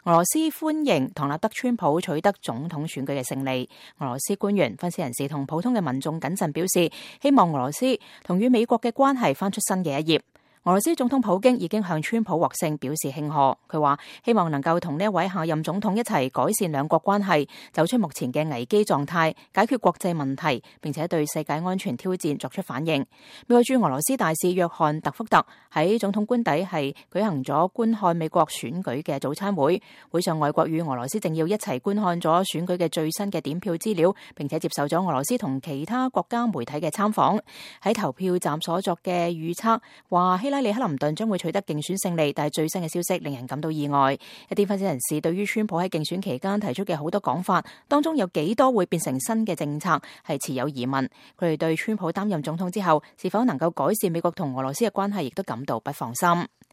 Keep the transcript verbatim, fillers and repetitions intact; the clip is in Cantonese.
俄羅斯歡迎唐納德·川普取得總統選舉嘅勝利。俄羅斯官員、分析人士同普通嘅民眾謹慎表示，希望俄羅斯同與美國嘅關係翻出新嘅一頁。俄羅斯總統普京已經向川普獲勝表示慶賀，佢話希望能夠同呢一位下任總統一齊改善兩國關係，走出目前嘅危機狀態，解決國際問題，並且對世界安全挑戰作出反應。美國駐俄羅斯大使約翰特福特喺總統官邸係舉行咗觀看美國選舉嘅早餐會，會上外國與俄羅斯政要一齊觀看咗選舉嘅最新嘅點票資料，並且接受咗俄羅斯同其他國家媒體嘅參訪。喺投票站所作嘅預測話希拉里克林頓將會取得競選勝利，但係最新嘅消息令人感到意外。一啲分析人士對於川普喺競選期間提出嘅好多講法，當中有幾多會變成新嘅政策，係持有疑問。佢哋對川普擔任總統之後是否能夠改善美國同俄羅斯嘅關係，亦都感到不放心。